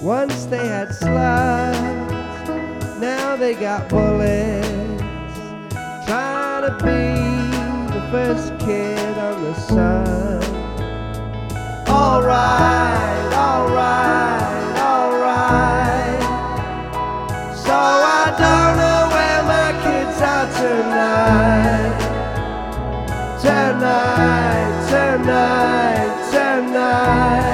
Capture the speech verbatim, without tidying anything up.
Once they had slugs, now they got bullets. Trying to be the first kid on the sun. Alright, alright, alright. So I don't know where my kids are tonight. Tonight, tonight, tonight.